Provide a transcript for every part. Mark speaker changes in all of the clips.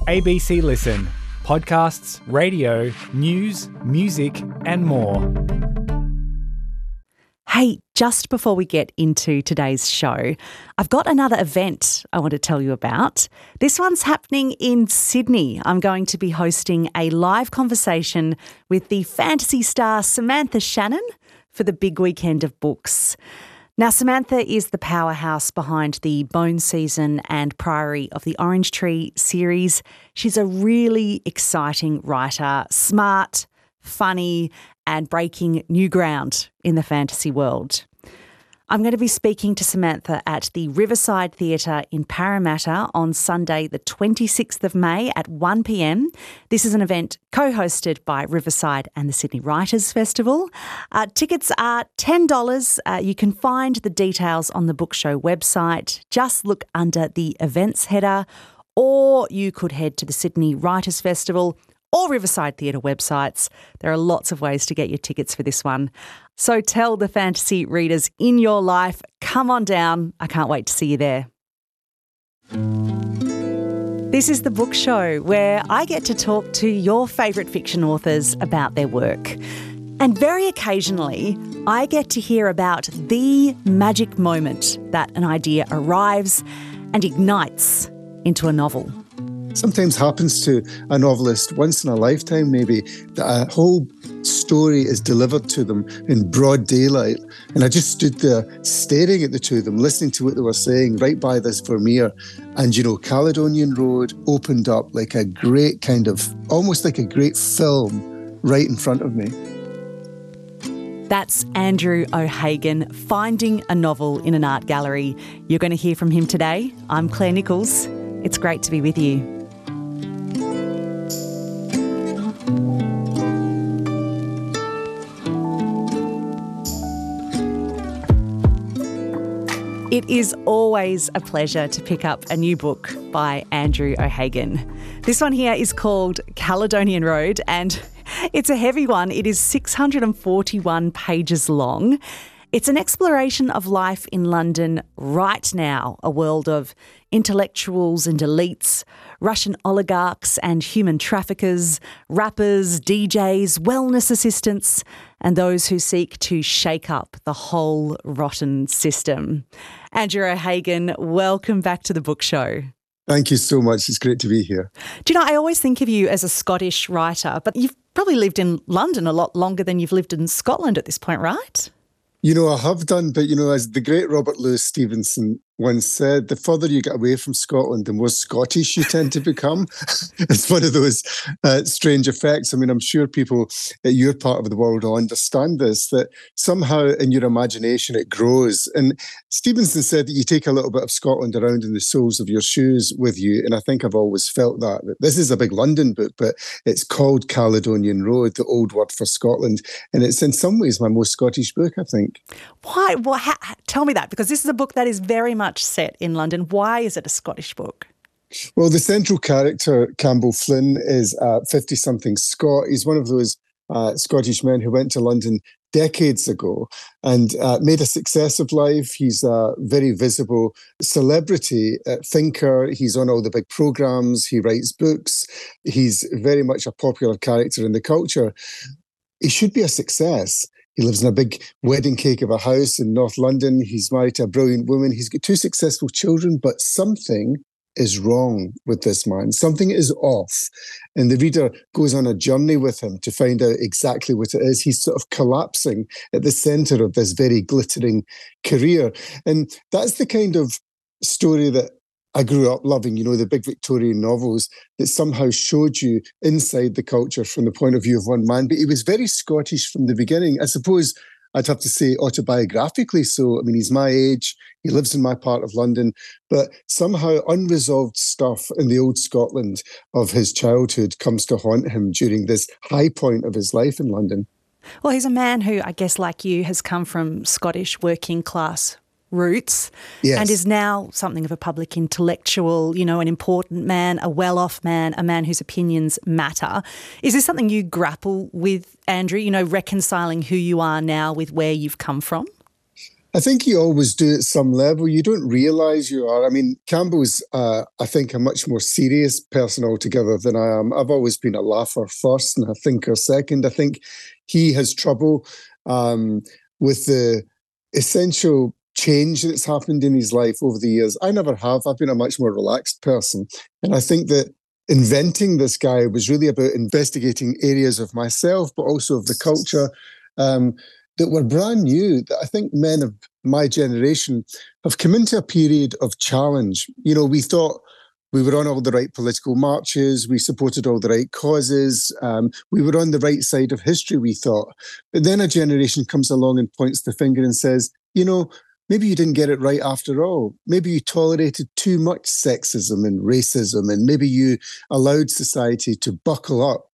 Speaker 1: ABC Listen. Podcasts, radio, news, music and more.
Speaker 2: Hey, just before we get into today's show, I've got another event I want to tell you about. This one's happening in Sydney. I'm going to be hosting a live conversation with the fantasy star Samantha Shannon for the big weekend of books. Now, Samantha is the powerhouse behind the Bone Season and Priory of the Orange Tree series. She's a really exciting writer, smart, funny, and breaking new ground in the fantasy world. I'm going to be speaking to Samantha at the Riverside Theatre in Parramatta on Sunday the 26th of May at 1 p.m. This is an event co-hosted by Riverside and the Sydney Writers' Festival. Tickets are $10. You can find the details on the Book Show website. Just look under the events header, or you could head to the Sydney Writers' Festival or Riverside Theatre websites. There are lots of ways to get your tickets for this one. So tell the fantasy readers in your life, come on down. I can't wait to see you there. This is The Book Show, where I get to talk to your favourite fiction authors about their work. And very occasionally, I get to hear about the magic moment that an idea arrives and ignites into a novel.
Speaker 3: Sometimes happens to a novelist once in a lifetime, maybe, that a whole story is delivered to them in broad daylight. And I just stood there staring at the two of them, listening to what they were saying right by this Vermeer. And, Caledonian Road opened up like a great kind of, almost like a great film right in front of me.
Speaker 2: That's Andrew O'Hagan, finding a novel in an art gallery. You're going to hear from him today. I'm Claire Nichols. It's great to be with you. It is always a pleasure to pick up a new book by Andrew O'Hagan. This one here is called Caledonian Road, and it's a heavy one. It is 641 pages long. It's an exploration of life in London right now, a world of intellectuals and elites, Russian oligarchs and human traffickers, rappers, DJs, wellness assistants, and those who seek to shake up the whole rotten system. Andrew O'Hagan, welcome back to The Book Show.
Speaker 3: Thank you so much. It's great to be here.
Speaker 2: Do you know, I always think of you as a Scottish writer, but you've probably lived in London a lot longer than you've lived in Scotland at this point, right?
Speaker 3: I have done, but, as the great Robert Louis Stevenson once said, the further you get away from Scotland, the more Scottish you tend to become. It's one of those strange effects. I mean, I'm sure people at your part of the world will understand this, that somehow in your imagination it grows. And Stevenson said that you take a little bit of Scotland around in the soles of your shoes with you. And I think I've always felt that. This is a big London book, but it's called Caledonian Road, the old word for Scotland. And it's in some ways my most Scottish book, I think.
Speaker 2: Why? Well, tell me that, because this is a book that is very much set in London. Why is it a Scottish book?
Speaker 3: Well, the central character, Campbell Flynn, is a 50-something Scot. He's one of those Scottish men who went to London decades ago and made a success of life. He's a very visible celebrity thinker. He's on all the big programs. He writes books. He's very much a popular character in the culture. He should be a success. He lives in a big wedding cake of a house in North London. He's married to a brilliant woman. He's got 2 successful children, but something is wrong with this man. Something is off. And the reader goes on a journey with him to find out exactly what it is. He's sort of collapsing at the centre of this very glittering career. And that's the kind of story that I grew up loving, the big Victorian novels that somehow showed you inside the culture from the point of view of one man. But he was very Scottish from the beginning. I suppose I'd have to say autobiographically so. I mean, he's my age, he lives in my part of London, but somehow unresolved stuff in the old Scotland of his childhood comes to haunt him during this high point of his life in London.
Speaker 2: Well, he's a man who, I guess like you, has come from Scottish working class roots, yes, and is now something of a public intellectual, an important man, a well-off man, a man whose opinions matter. Is this something you grapple with, Andrew, reconciling who you are now with where you've come from?
Speaker 3: I think you always do at some level. You don't realise you are. I mean, Campbell's, I think, a much more serious person altogether than I am. I've always been a laugher first and a thinker second. I think he has trouble with the essential change that's happened in his life over the years. I never have. I've been a much more relaxed person. And I think that inventing this guy was really about investigating areas of myself, but also of the culture, that were brand new, that I think men of my generation have come into a period of challenge. You know, we thought we were on all the right political marches, we supported all the right causes, we were on the right side of history, we thought. But then a generation comes along and points the finger and says, you know, maybe you didn't get it right after all. Maybe you tolerated too much sexism and racism, and maybe you allowed society to buckle up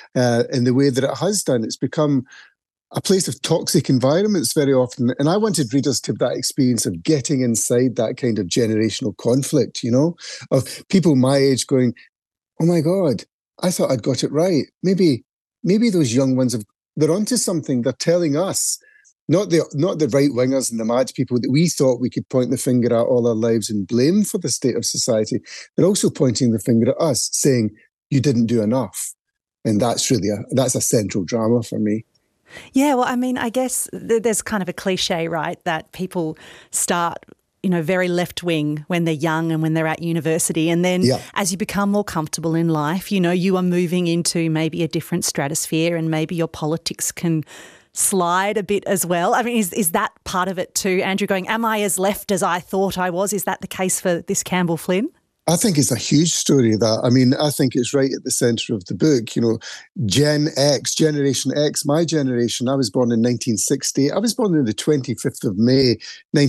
Speaker 3: in the way that it has done. It's become a place of toxic environments very often. And I wanted readers to have that experience of getting inside that kind of generational conflict, you know, of people my age going, oh my God, I thought I'd got it right. Maybe those young ones they're onto something. They're telling us, not the right wingers and the mad people that we thought we could point the finger at all our lives and blame for the state of society. They're also pointing the finger at us, saying, you didn't do enough. And that's a central drama for me.
Speaker 2: Yeah, well, I mean, I guess there's kind of a cliche, right, that people start, you know, very left-wing when they're young and when they're at university. And then as you become more comfortable in life, you know, you are moving into maybe a different stratosphere and maybe your politics can slide a bit as well. I mean, is that part of it too, Andrew, going, am I as left as I thought I was? Is that the case for this Campbell Flynn?
Speaker 3: I think it's a huge story, that. I mean, I think it's right at the centre of the book. You know, Gen X, Generation X, my generation, I was born in 1960. I was born on the 25th of May,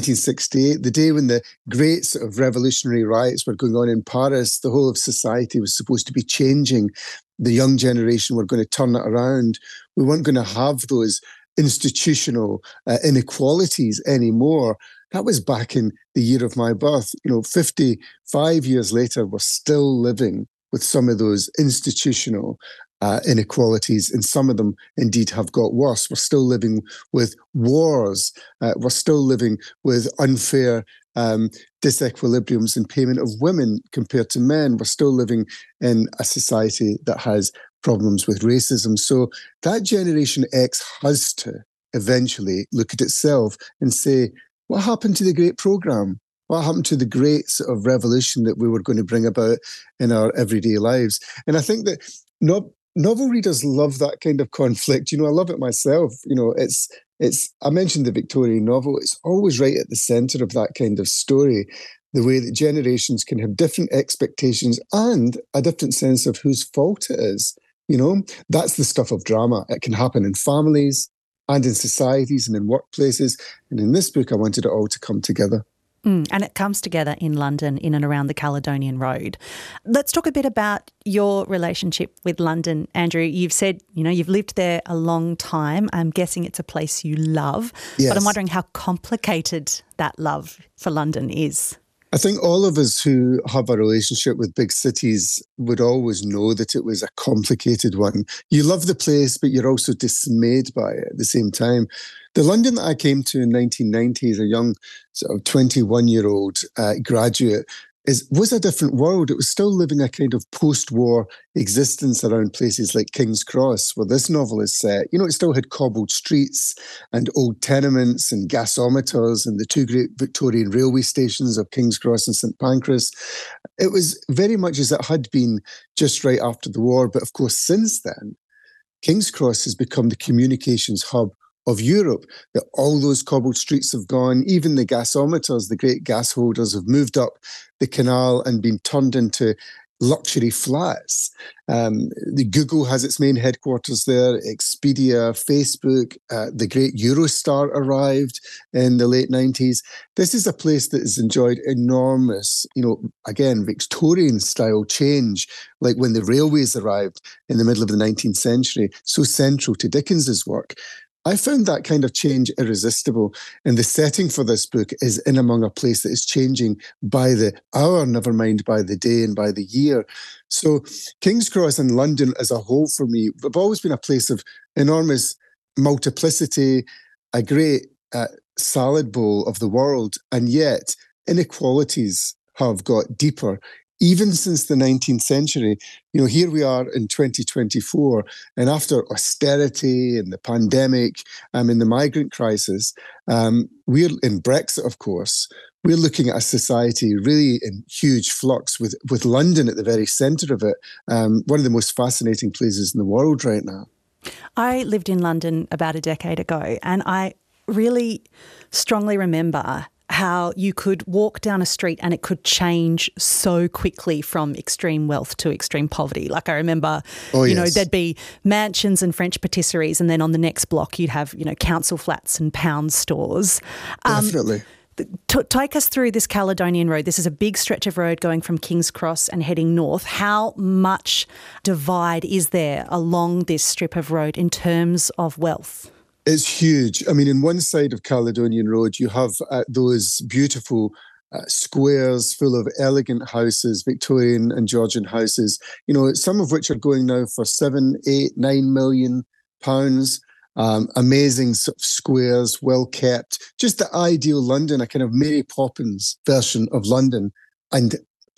Speaker 3: 1968, the day when the great sort of revolutionary riots were going on in Paris. The whole of society was supposed to be changing. The young generation were going to turn it around. We weren't going to have those institutional inequalities anymore. That was back in the year of my birth. You know, 55 years later, we're still living with some of those institutional inequalities, and some of them indeed have got worse. We're still living with wars. We're still living with unfair disequilibriums in payment of women compared to men. We're still living in a society that has problems with racism. So that Generation X has to eventually look at itself and say, what happened to the great programme? What happened to the great sort of revolution that we were going to bring about in our everyday lives? And I think that novel readers love that kind of conflict. You know, I love it myself. You know, I mentioned the Victorian novel. It's always right at the centre of that kind of story, the way that generations can have different expectations and a different sense of whose fault it is. You know, that's the stuff of drama. It can happen in families and in societies and in workplaces. And in this book, I wanted it all to come together.
Speaker 2: And it comes together in London, in and around the Caledonian Road. Let's talk a bit about your relationship with London, Andrew. You've said, you know, you've lived there a long time. I'm guessing it's a place you love. Yes. But I'm wondering how complicated that love for London is.
Speaker 3: I think all of us who have a relationship with big cities would always know that it was a complicated one. You love the place, but you're also dismayed by it at the same time. The London that I came to in 1990 as a young sort of 21-year-old graduate was a different world. It was still living a kind of post-war existence around places like King's Cross, where this novel is set. You know, it still had cobbled streets and old tenements and gasometers and the two great Victorian railway stations of King's Cross and St Pancras. It was very much as it had been just right after the war. But of course, since then, King's Cross has become the communications hub of Europe, that all those cobbled streets have gone. Even the gasometers, the great gas holders, have moved up the canal and been turned into luxury flats. The Google has its main headquarters there, Expedia, Facebook, the great Eurostar arrived in the late 90s. This is a place that has enjoyed enormous, you know, again, Victorian style change, like when the railways arrived in the middle of the 19th century, so central to Dickens's work. I found that kind of change irresistible. And the setting for this book is in among a place that is changing by the hour, never mind by the day and by the year. So King's Cross and London as a whole for me have always been a place of enormous multiplicity, a great salad bowl of the world, and yet inequalities have got deeper. Even since the 19th century, here we are in 2024, and after austerity and the pandemic and the migrant crisis, we're in Brexit, of course. We're looking at a society really in huge flux with London at the very centre of it, one of the most fascinating places in the world right now.
Speaker 2: I lived in London about a decade ago, and I really strongly remember how you could walk down a street and it could change so quickly from extreme wealth to extreme poverty. Like I remember, there'd be mansions and French patisseries, and then on the next block you'd have, council flats and pound stores.
Speaker 3: Definitely.
Speaker 2: Take us through this Caledonian Road. This is a big stretch of road going from King's Cross and heading north. How much divide is there along this strip of road in terms of wealth?
Speaker 3: It's huge. I mean, in one side of Caledonian Road, you have those beautiful squares full of elegant houses, Victorian and Georgian houses, some of which are going now for £7, £8, £9 million. Amazing sort of squares, well kept, just the ideal London, a kind of Mary Poppins version of London. And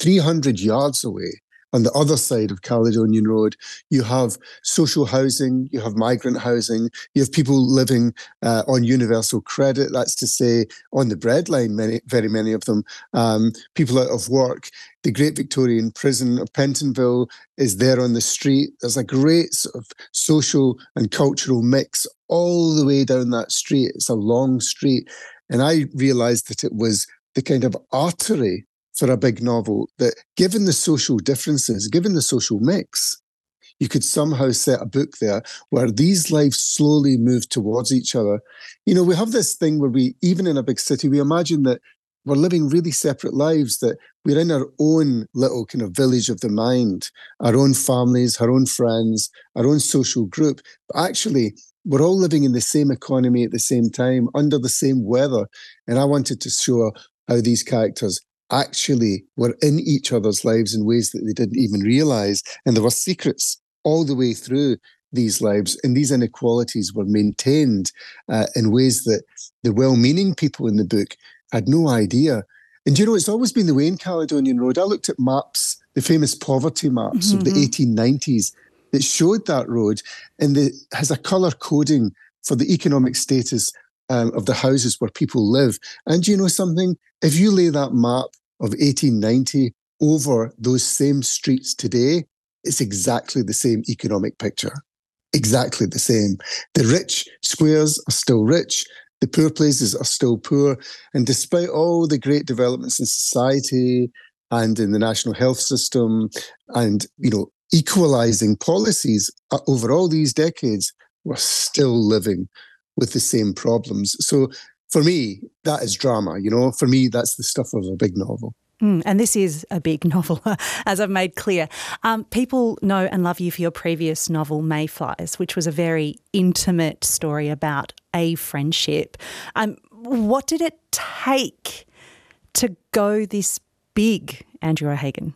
Speaker 3: 300 yards away, on the other side of Caledonian Road, you have social housing, you have migrant housing, you have people living on universal credit, that's to say, on the breadline, very many of them, people out of work. The Great Victorian Prison of Pentonville is there on the street. There's a great sort of social and cultural mix all the way down that street. It's a long street. And I realised that it was the kind of artery for a big novel, that given the social differences, given the social mix, you could somehow set a book there where these lives slowly move towards each other. We have this thing where even in a big city, we imagine that we're living really separate lives, that we're in our own little kind of village of the mind, our own families, our own friends, our own social group. But actually, we're all living in the same economy at the same time, under the same weather. And I wanted to show how these characters actually were in each other's lives in ways that they didn't even realise. And there were secrets all the way through these lives. And these inequalities were maintained in ways that the well-meaning people in the book had no idea. And it's always been the way in Caledonian Road. I looked at maps, the famous poverty maps of the 1890s that showed that road, and it has a colour coding for the economic status of the houses where people live. And you know something? If you lay that map of 1890 over those same streets today, it's exactly the same economic picture. Exactly the same. The rich squares are still rich. The poor places are still poor. And despite all the great developments in society and in the national health system and, equalising policies over all these decades, we're still living with the same problems. So for me, that is drama, For me, that's the stuff of a big novel.
Speaker 2: And this is a big novel, as I've made clear. People know and love you for your previous novel, Mayflies, which was a very intimate story about a friendship. What did it take to go this big, Andrew O'Hagan?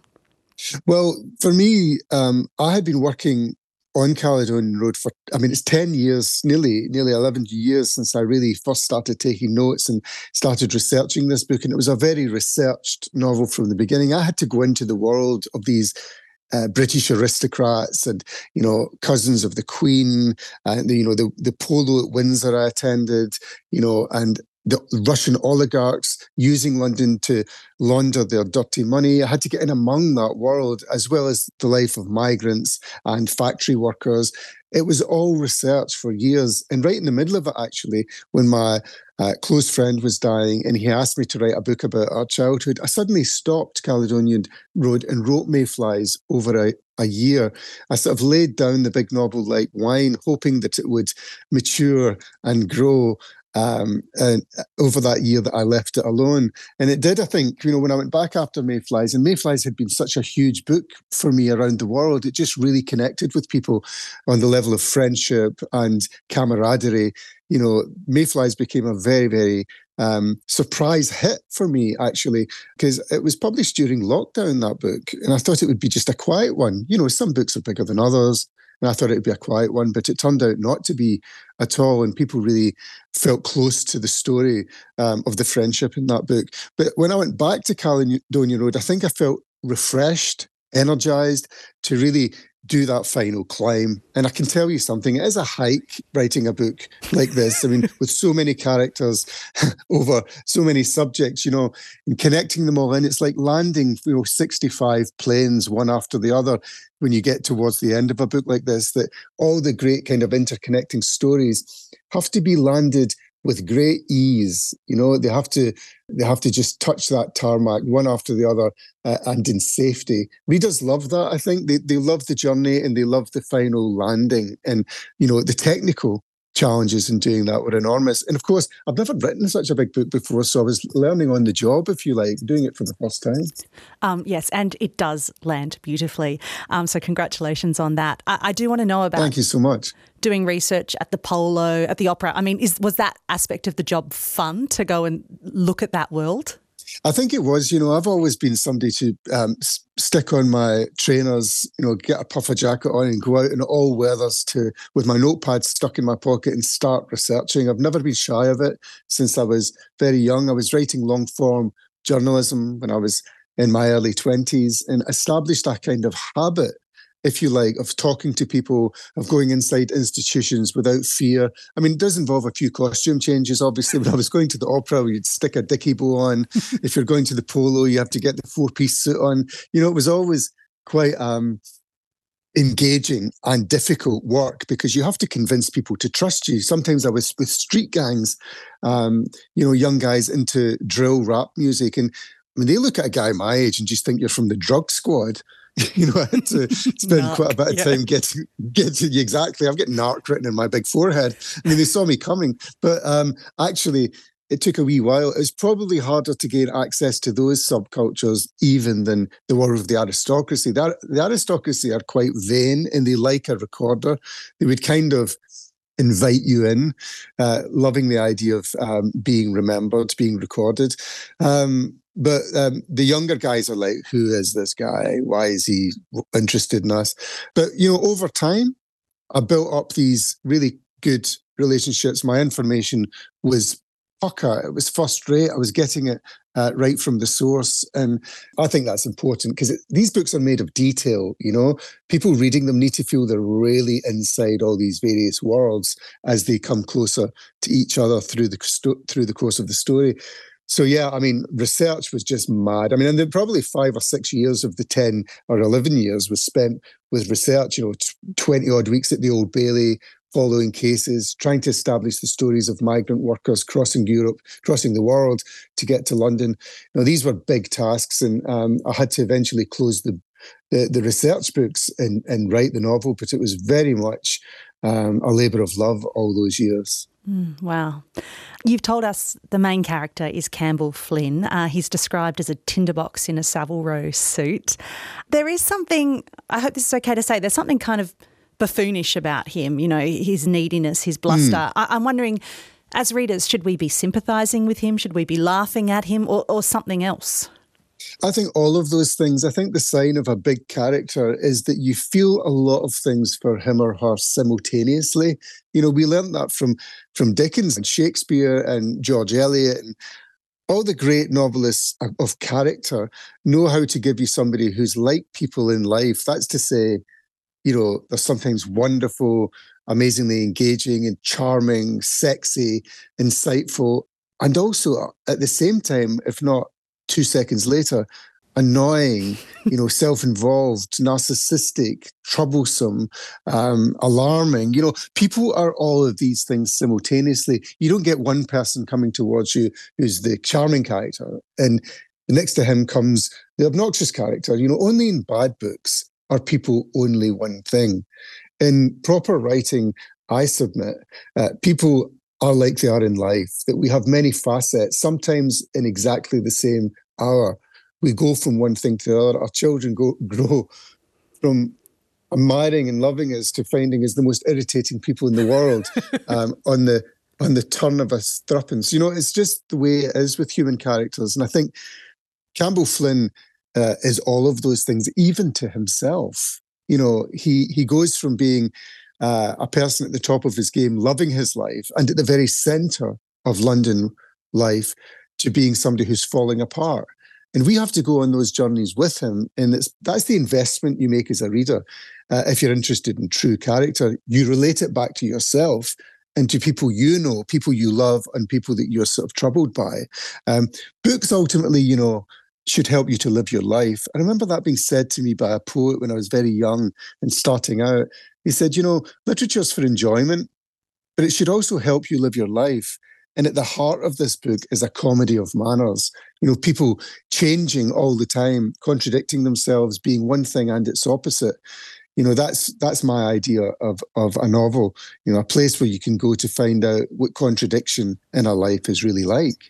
Speaker 3: Well, for me, I had been working on Caledonian Road for, it's 10 years, nearly 11 years since I really first started taking notes and started researching this book. And it was a very researched novel from the beginning. I had to go into the world of these British aristocrats and, cousins of the Queen, and, the polo at Windsor I attended, and the Russian oligarchs using London to launder their dirty money. I had to get in among that world, as well as the life of migrants and factory workers. It was all research for years. And right in the middle of it, actually, when my close friend was dying and he asked me to write a book about our childhood, I suddenly stopped Caledonian Road and wrote Mayflies over a year. I sort of laid down the big novel like wine, hoping that it would mature and grow and over that year that I left it alone. And it did, I think, when I went back after Mayflies, and Mayflies had been such a huge book for me around the world, it just really connected with people on the level of friendship and camaraderie. Mayflies became a very, very surprise hit for me, actually, because it was published during lockdown, that book. And I thought it would be just a quiet one. Some books are bigger than others. and I thought it would be a quiet one, but it turned out not to be at all, and people really felt close to the story of the friendship in that book. But when I went back to Caledonia Road, I think I felt refreshed, energized to really do that final climb. And I can tell you something, it is a hike writing a book like this. I mean, with so many characters over so many subjects, and connecting them all in, it's like landing, 65 planes one after the other when you get towards the end of a book like this, that all the great kind of interconnecting stories have to be landed with great ease. They have to just touch that tarmac one after the other and in safety. Readers love that. I think they love the journey and they love the final landing. And the technical challenges in doing that were enormous. And of course, I've never written such a big book before, so I was learning on the job, if you like, doing it for the first time.
Speaker 2: Yes, and it does land beautifully. So congratulations on that. I do want to know about...
Speaker 3: Thank you so much.
Speaker 2: Doing research at the Polo, at the Opera. I mean, was that aspect of the job fun to go and look at that world?
Speaker 3: I think it was. I've always been somebody to stick on my trainers, get a puffer jacket on and go out in all weathers with my notepad stuck in my pocket and start researching. I've never been shy of it since I was very young. I was writing long form journalism when I was in my early 20s and established a kind of habit, if you like, of talking to people, of going inside institutions without fear. I mean, it does involve a few costume changes, obviously. When I was going to the opera, you'd stick a dicky bow on. If you're going to the Polo, you have to get the 4-piece suit on. It was always quite engaging and difficult work because you have to convince people to trust you. Sometimes I was with street gangs, young guys into drill rap music. And I mean, they look at a guy my age and just think you're from the drug squad. I had to spend quite a bit of time getting exactly. I've got narc written in my big forehead. I mean, they saw me coming, but actually, it took a wee while. It was probably harder to gain access to those subcultures even than the world of the aristocracy. The aristocracy are quite vain and they like a recorder. They would kind of invite you in, loving the idea of being remembered, being recorded. But the younger guys are like, who is this guy? Why is he interested in us? But, over time, I built up these really good relationships. My information was pucker. It was first rate. I was getting it right from the source. And I think that's important because these books are made of detail, People reading them need to feel they're really inside all these various worlds as they come closer to each other through the course of the story. So, yeah, I mean, research was just mad. I mean, and then probably 5 or 6 years of the 10 or 11 years was spent with research, 20 odd weeks at the Old Bailey, following cases, trying to establish the stories of migrant workers crossing Europe, crossing the world to get to London. These were big tasks, and I had to eventually close the research books and write the novel, but it was very much a labour of love all those years.
Speaker 2: Wow. You've told us the main character is Campbell Flynn. He's described as a tinderbox in a Savile Row suit. There is something, I hope this is okay to say, there's something kind of buffoonish about him, his neediness, his bluster. I'm wondering, as readers, should we be sympathising with him? Should we be laughing at him or something else?
Speaker 3: I think all of those things. I think the sign of a big character is that you feel a lot of things for him or her simultaneously. We learned that from Dickens and Shakespeare and George Eliot and all the great novelists of character know how to give you somebody who's like people in life. That's to say, they're sometimes wonderful, amazingly engaging and charming, sexy, insightful, and also at the same time, if not 2 seconds later, annoying, self-involved, narcissistic, troublesome, alarming. People are all of these things simultaneously. You don't get one person coming towards you who's the charming character, and next to him comes the obnoxious character. Only in bad books are people only one thing. In proper writing, I submit, people are like they are in life, that we have many facets, sometimes in exactly the same hour. We go from one thing to the other. Our children grow from admiring and loving us to finding us the most irritating people in the world on the turn of a threepence. It's just the way it is with human characters. And I think Campbell Flynn is all of those things, even to himself. He goes from being a person at the top of his game, loving his life, and at the very centre of London life, to being somebody who's falling apart. And we have to go on those journeys with him. And that's the investment you make as a reader. If you're interested in true character, you relate it back to yourself and to people you know, people you love, and people that you're sort of troubled by. Books ultimately, should help you to live your life. I remember that being said to me by a poet when I was very young and starting out. He said, literature's for enjoyment, but it should also help you live your life. And at the heart of this book is a comedy of manners. People changing all the time, contradicting themselves, being one thing and its opposite. That's my idea of a novel, a place where you can go to find out what contradiction in a life is really like.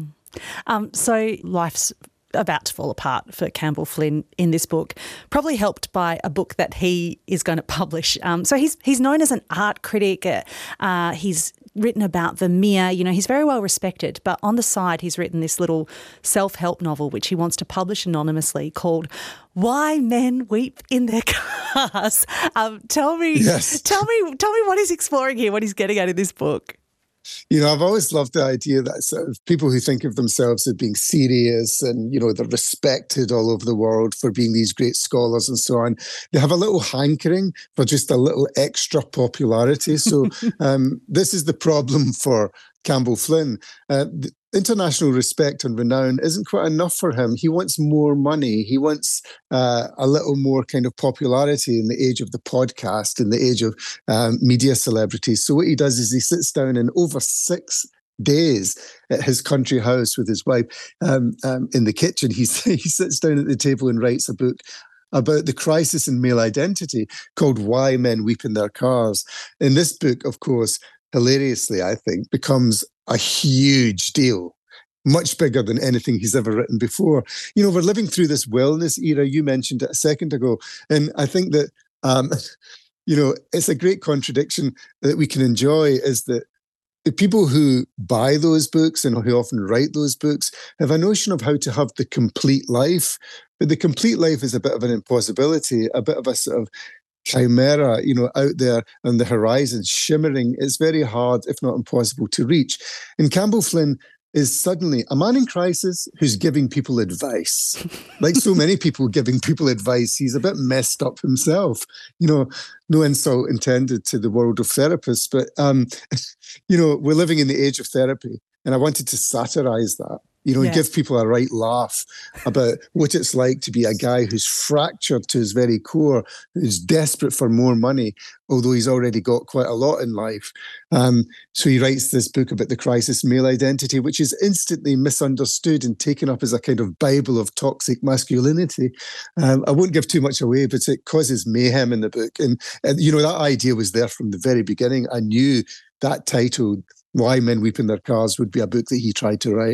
Speaker 2: So life's about to fall apart for Campbell Flynn in this book, probably helped by a book that he is going to publish. So he's known as an art critic. He's written about Vermeer. He's very well respected. But on the side, he's written this little self-help novel, which he wants to publish anonymously, called Why Men Weep in Their Cars. Tell me what he's exploring here, what he's getting at in this book.
Speaker 3: I've always loved the idea that sort of people who think of themselves as being serious and, they're respected all over the world for being these great scholars and so on, they have a little hankering for just a little extra popularity. So this is the problem for Campbell Flynn. International respect and renown isn't quite enough for him. He wants more money. He wants a little more kind of popularity in the age of the podcast, in the age of media celebrities. So what he does is he sits down and over 6 days at his country house with his wife in the kitchen, he sits down at the table and writes a book about the crisis in male identity called Why Men Weep in Their Cars. In this book, of course, hilariously, I think, becomes a huge deal, much bigger than anything he's ever written before. We're living through this wellness era. You mentioned it a second ago. And I think that, it's a great contradiction that we can enjoy, is that the people who buy those books and who often write those books have a notion of how to have the complete life. But the complete life is a bit of an impossibility, a bit of a sort of chimera, out there on the horizon, shimmering. It's very hard, if not impossible, to reach. And Campbell Flynn is suddenly a man in crisis who's giving people advice. Like so many people giving people advice, he's a bit messed up himself. No insult intended to the world of therapists, but, we're living in the age of therapy. And I wanted to satirize that. And give people a right laugh about what it's like to be a guy who's fractured to his very core, who's desperate for more money, although he's already got quite a lot in life. So he writes this book about the crisis in male identity, which is instantly misunderstood and taken up as a kind of Bible of toxic masculinity. I won't give too much away, but it causes mayhem in the book. And that idea was there from the very beginning. I knew that title, Why Men Weep in Their Cars, would be a book that he tried to write.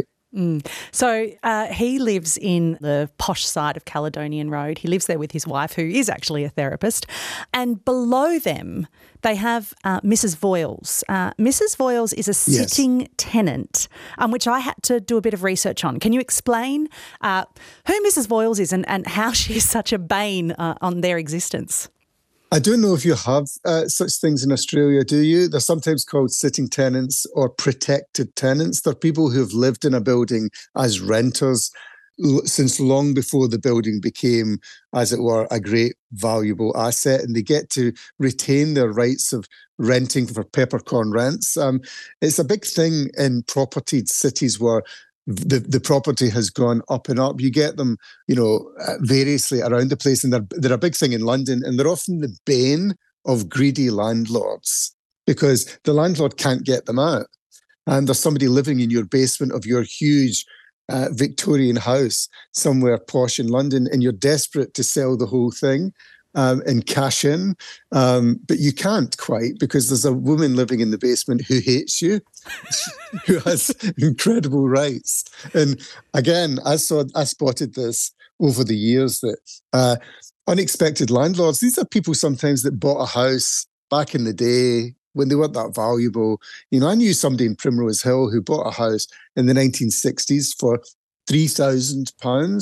Speaker 2: So he lives in the posh side of Caledonian Road. He lives there with his wife, who is actually a therapist. And below them, they have Mrs. Voiles. Mrs. Voiles is a sitting tenant, which I had to do a bit of research on. Can you explain who Mrs. Voiles is and how she is such a bane on their existence?
Speaker 3: I don't know if you have such things in Australia, do you? They're sometimes called sitting tenants or protected tenants. They're people who have lived in a building as renters since long before the building became, as it were, a great valuable asset, and they get to retain their rights of renting for peppercorn rents. It's a big thing in propertied cities where the property has gone up and up. You get them, variously around the place, and they're a big thing in London, and they're often the bane of greedy landlords because the landlord can't get them out. And there's somebody living in your basement of your huge Victorian house somewhere posh in London, and you're desperate to sell the whole thing and cash in, but you can't quite because there's a woman living in the basement who hates you, who has incredible rights. And again, I spotted this over the years that unexpected landlords, these are people sometimes that bought a house back in the day when they weren't that valuable. I knew somebody in Primrose Hill who bought a house in the 1960s for £3,000.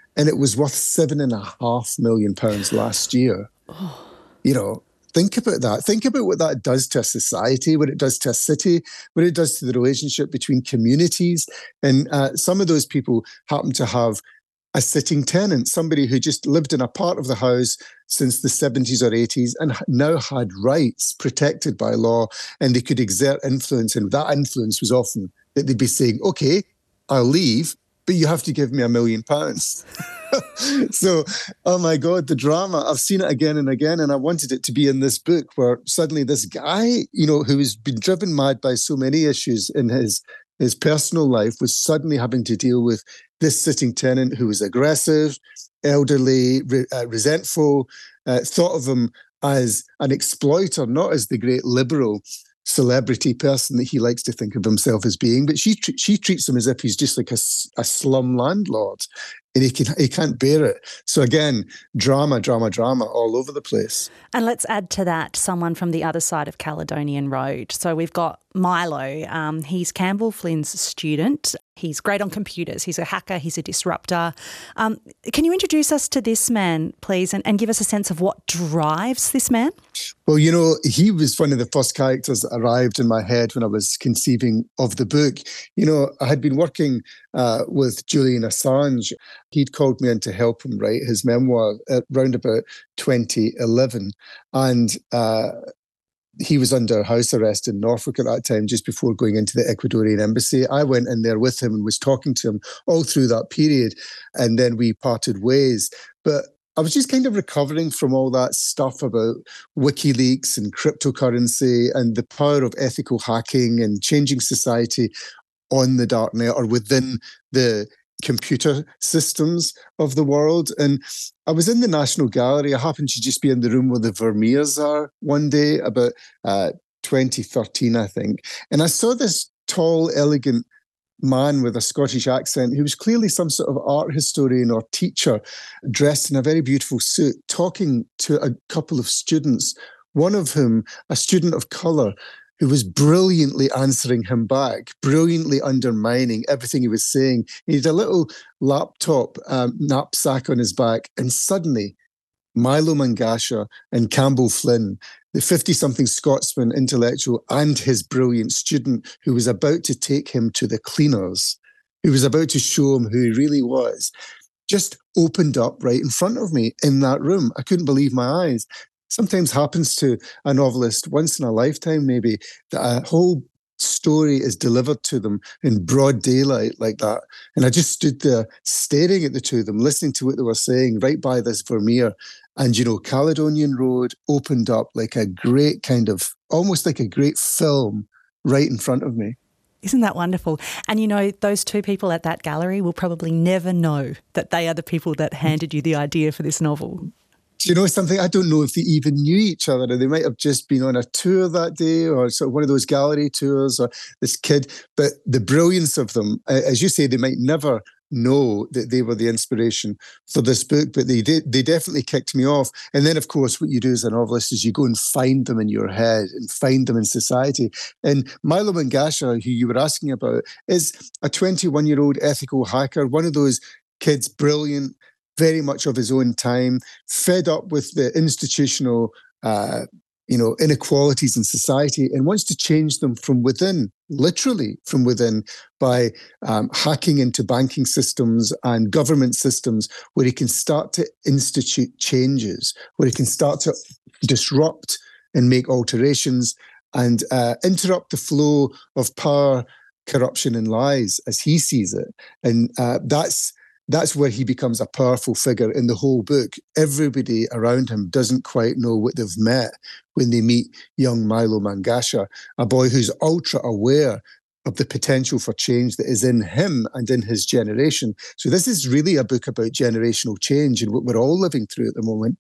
Speaker 3: and it was worth £7.5 million last year. You know, think about that. Think about what that does to a society, what it does to a city, what it does to the relationship between communities. And some of those people happen to have a sitting tenant, somebody who just lived in a part of the house since the 70s or 80s and now had rights protected by law, and they could exert influence. And that influence was often that they'd be saying, okay, I'll leave, but you have to give me £1 million. So, oh my God, the drama. I've seen it again and again, and I wanted it to be in this book where suddenly this guy, you know, who has been driven mad by so many issues in his personal life was suddenly having to deal with this sitting tenant who was aggressive, elderly, resentful, thought of him as an exploiter, not as the great liberal celebrity person that he likes to think of himself as being. But she treats him as if he's just like a slum landlord, and he can't bear it. So again, drama all over the place.
Speaker 2: And let's add to that someone from the other side of Caledonian Road. So we've got Milo. He's Campbell Flynn's student. He's great on computers. He's a hacker. He's a disruptor. Can you introduce us to this man, please, and give us a sense of what drives this man?
Speaker 3: Well, you know, he was one of the first characters that arrived in my head when I was conceiving of the book. You know, I had been working with Julian Assange. He'd called me in to help him write his memoir at round about 2011. And he was under house arrest in Norfolk at that time, just before going into the Ecuadorian embassy. I went in there with him and was talking to him all through that period. And then we parted ways. But I was just kind of recovering from all that stuff about WikiLeaks and cryptocurrency and the power of ethical hacking and changing society on the darknet or within the computer systems of the world. And I was in the National Gallery. I happened to just be in the room where the Vermeers are one day, about 2013, I think. And I saw this tall, elegant man with a Scottish accent who was clearly some sort of art historian or teacher, dressed in a very beautiful suit, talking to a couple of students, one of whom, a student of colour, who was brilliantly answering him back, brilliantly undermining everything he was saying. He had a little laptop knapsack on his back, and suddenly Milo Mangasha and Campbell Flynn, the 50-something Scotsman intellectual and his brilliant student who was about to take him to the cleaners, who was about to show him who he really was, just opened up right in front of me in that room. I couldn't believe my eyes. Sometimes happens to a novelist once in a lifetime, maybe, that a whole story is delivered to them in broad daylight like that. And I just stood there staring at the two of them, listening to what they were saying right by this Vermeer. And, you know, Caledonian Road opened up like a great kind of, almost like a great film right in front of me.
Speaker 2: Isn't that wonderful? And, you know, those two people at that gallery will probably never know that they are the people that handed you the idea for this novel.
Speaker 3: Do you know something? I don't know if they even knew each other. They might have just been on a tour that day or sort of one of those gallery tours or this kid. But the brilliance of them, as you say, they might never know that they were the inspiration for this book, but they definitely kicked me off. And then, of course, what you do as a novelist is you go and find them in your head and find them in society. And Milo Mangasha, who you were asking about, is a 21-year-old ethical hacker, one of those kids, brilliant, very much of his own time, fed up with the institutional, inequalities in society and wants to change them from within, literally from within, by hacking into banking systems and government systems where he can start to institute changes, where he can start to disrupt and make alterations and interrupt the flow of power, corruption and lies as he sees it. And that's where he becomes a powerful figure in the whole book. Everybody around him doesn't quite know what they've met when they meet young Milo Mangasha, a boy who's ultra aware of the potential for change that is in him and in his generation. So this is really a book about generational change and what we're all living through at the moment.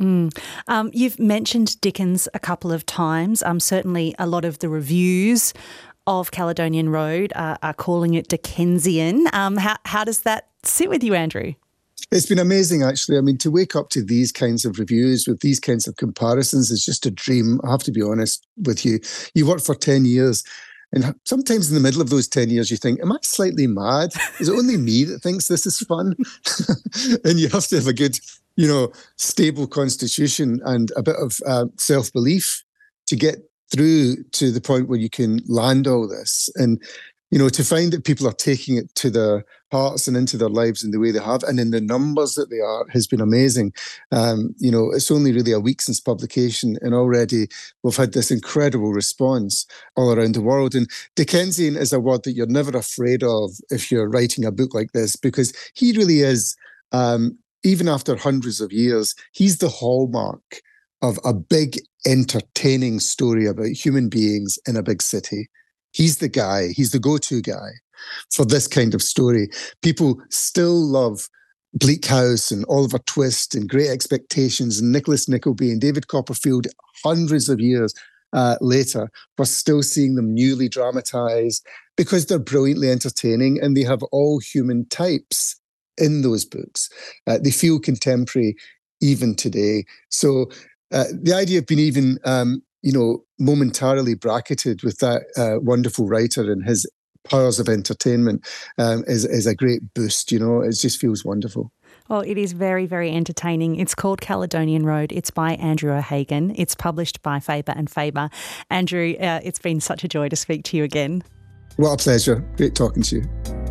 Speaker 2: You've mentioned Dickens a couple of times. Certainly a lot of the reviews of Caledonian Road are calling it Dickensian. How does that sit with you, Andrew?
Speaker 3: It's been amazing, actually. I mean, to wake up to these kinds of reviews with these kinds of comparisons is just a dream. I have to be honest with you. You worked for 10 years And sometimes in the middle of those 10 years, you think, am I slightly mad? Is it only me that thinks this is fun? And you have to have a good, stable constitution and a bit of self-belief to get through to the point where you can land all this. And to find that people are taking it to their hearts and into their lives in the way they have, and in the numbers that they are, has been amazing. It's only really a week since publication, and already we've had this incredible response all around the world. And Dickensian is a word that you're never afraid of if you're writing a book like this, because he really is, even after hundreds of years, he's the hallmark of a big, entertaining story about human beings in a big city. He's the guy, he's the go-to guy for this kind of story. People still love Bleak House and Oliver Twist and Great Expectations and Nicholas Nickleby and David Copperfield. Hundreds of years later, we're still seeing them newly dramatised because they're brilliantly entertaining, and they have all human types in those books. They feel contemporary even today. So the idea of being even momentarily bracketed with that wonderful writer and his powers of entertainment is a great boost. It just feels wonderful.
Speaker 2: Well, it is very, very entertaining. It's called Caledonian Road. It's by Andrew O'Hagan. It's published by Faber and Faber. Andrew, it's been such a joy to speak to you again.
Speaker 3: What a pleasure. Great talking to you.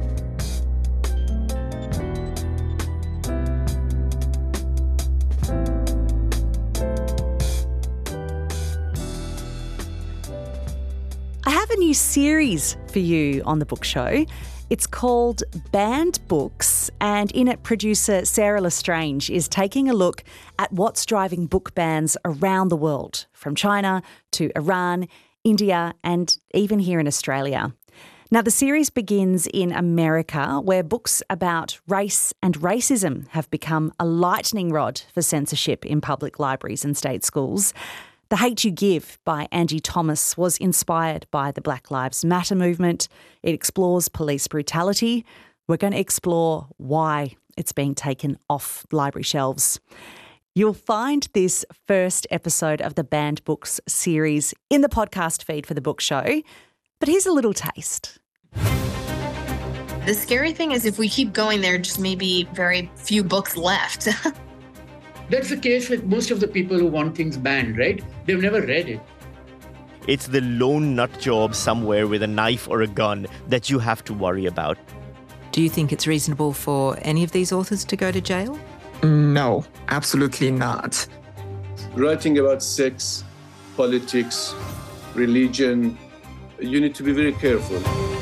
Speaker 2: I have a new series for you on the book show. It's called Banned Books, and in it, producer Sarah Lestrange is taking a look at what's driving book bans around the world, from China to Iran, India, and even here in Australia. Now, the series begins in America, where books about race and racism have become a lightning rod for censorship in public libraries and state schools. The Hate U Give by Angie Thomas was inspired by the Black Lives Matter movement. It explores police brutality. We're going to explore why it's being taken off library shelves. You'll find this first episode of the Banned Books series in the podcast feed for the book show. But here's a little taste.
Speaker 4: The scary thing is if we keep going, there are just maybe very few books left.
Speaker 5: That's the case with most of the people who want things banned, right? They've never read it.
Speaker 6: It's the lone nut job somewhere with a knife or a gun that you have to worry about.
Speaker 7: Do you think it's reasonable for any of these authors to go to jail?
Speaker 8: No, absolutely not.
Speaker 9: Writing about sex, politics, religion, you need to be very careful.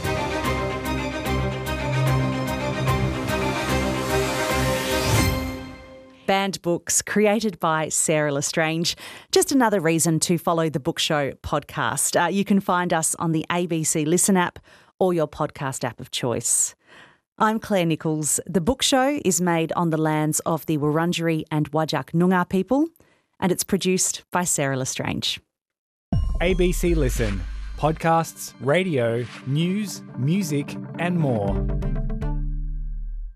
Speaker 2: Banned Books, created by Sarah Lestrange. Just another reason to follow the Book Show podcast. You can find us on the ABC Listen app or your podcast app of choice. I'm Claire Nichols. The Book Show is made on the lands of the Wurundjeri and Whadjuk Noongar people, and it's produced by Sarah Lestrange.
Speaker 1: ABC Listen. Podcasts, radio, news, music and more.